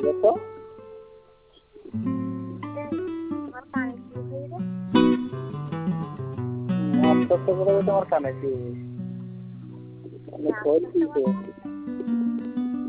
देखो आप तो से बड़े तुम्हारे काने की मैं खोल की है